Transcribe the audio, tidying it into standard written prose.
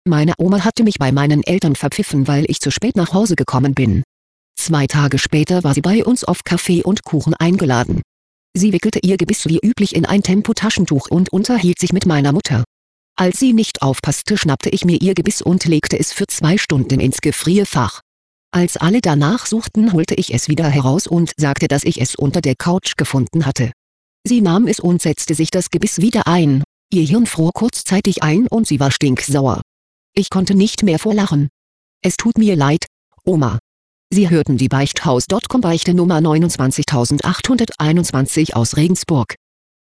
Meine Oma hatte mich bei meinen Eltern verpfiffen, weil ich zu spät nach Hause gekommen bin. 2 Tage später war sie bei uns auf Kaffee und Kuchen eingeladen. Sie wickelte ihr Gebiss wie üblich in ein Tempotaschentuch und unterhielt sich mit meiner Mutter. Als sie nicht aufpasste, schnappte ich mir ihr Gebiss und legte es für 2 Stunden ins Gefrierfach. Als alle danach suchten, holte ich es wieder heraus und sagte, dass ich es unter der Couch gefunden hatte. Sie nahm es und setzte sich das Gebiss wieder ein. Ihr Hirn fror kurzzeitig ein und sie war stinksauer. Ich konnte nicht mehr vor Lachen. Es tut mir leid, Oma. Sie hörten die Beichthaus.com Beichte Nummer 29821 aus Regensburg.